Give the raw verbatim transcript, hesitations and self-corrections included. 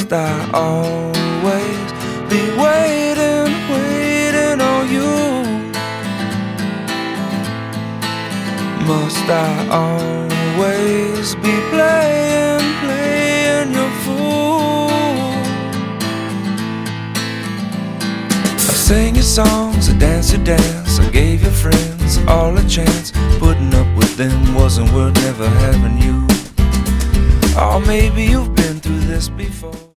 Must I always be waiting, waiting on you? Must I always be playing, playing your fool? I sang your songs, I danced your dance, I gave your friends all a chance. Putting up with them wasn't worth never having you. Or maybe you've been through this before.